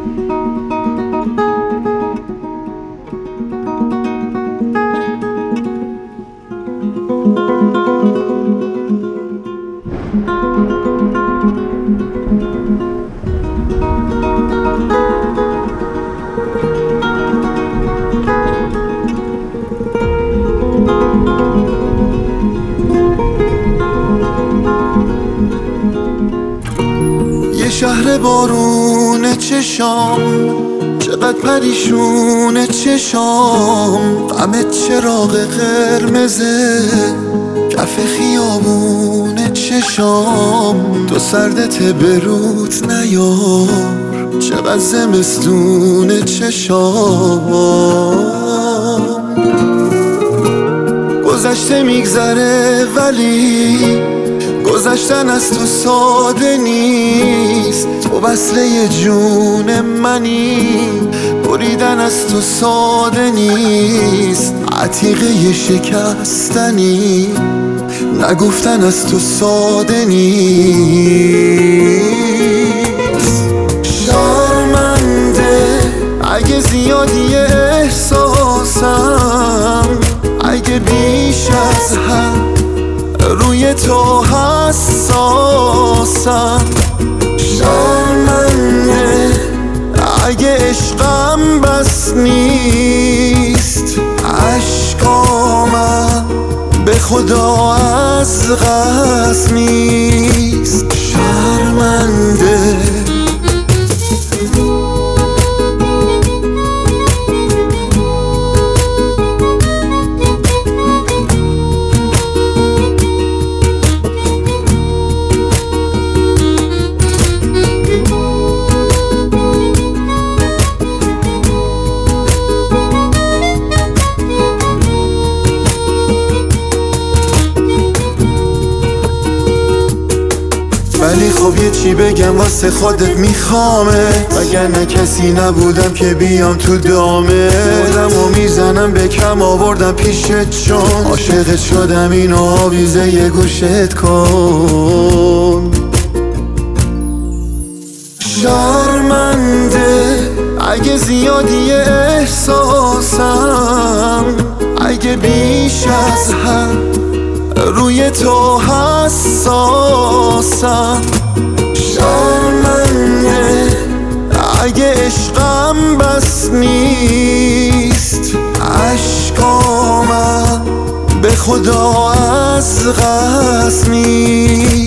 شهر بارون چشام، چقدر پریشون چشام، غم چراغ قرمزه کف خیابون چشام. تو سردت بروت نیار، چقدر زمستون چشام. گذشته میگذره ولی گذشتن از تو ساده نیست. تو وصله جون منی، بریدن از تو ساده نیست. عتیقه شکستنی، نگفتن از تو ساده نیست. شرمنده اگه زیادی احساسم، اگه بیش از حد روی تو حساسم. شرمنده اگه عشقم بس نیست. عشقامم به خدا از قصد نیست. شرمنده ولی خب یه چی بگم واسه خودت میخوامت، وگرنه کسی نبودم که بیام تو دامه. خودم و میزنم به کم آوردم پیشت چون عاشقت شدم. اینو آویزه یه گوشت کن. شرمنده اگه زیادی احساسم، اگه بیش از حد روی تو حساسم. شرمنده اگه عشقم بس نیست. عشقامم به خدا از قصد نیست.